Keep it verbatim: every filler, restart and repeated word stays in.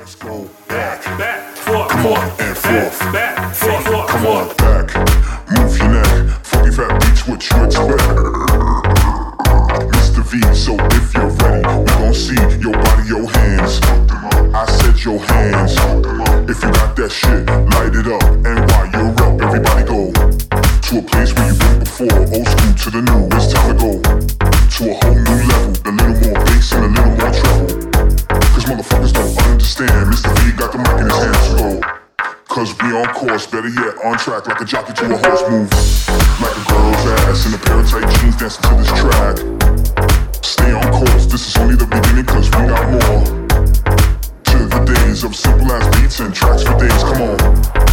Let's go back, back, forth, come on, forth, and forth, back, forth, forth, come on, forth. back, move your neck, funky fat beats, what you expect? Mister V, so if you're ready, we gon' see your body, your hands. I said your hands. If you got that shit, light it up, and while you're up, everybody go to a place where you've been before, old school to the new. It's time to go to a whole new level, a little more bass and a little more treble. Cause motherfuckers don't understand. Mister V got the mic in his hands, so go. Cause we on course, better yet, on track like a jockey to a horse. Move like a girl's ass in a pair of tight jeans dancing to this track. Stay on course, this is only the beginning cause we got more. To the days of simple ass beats and tracks for days, come on.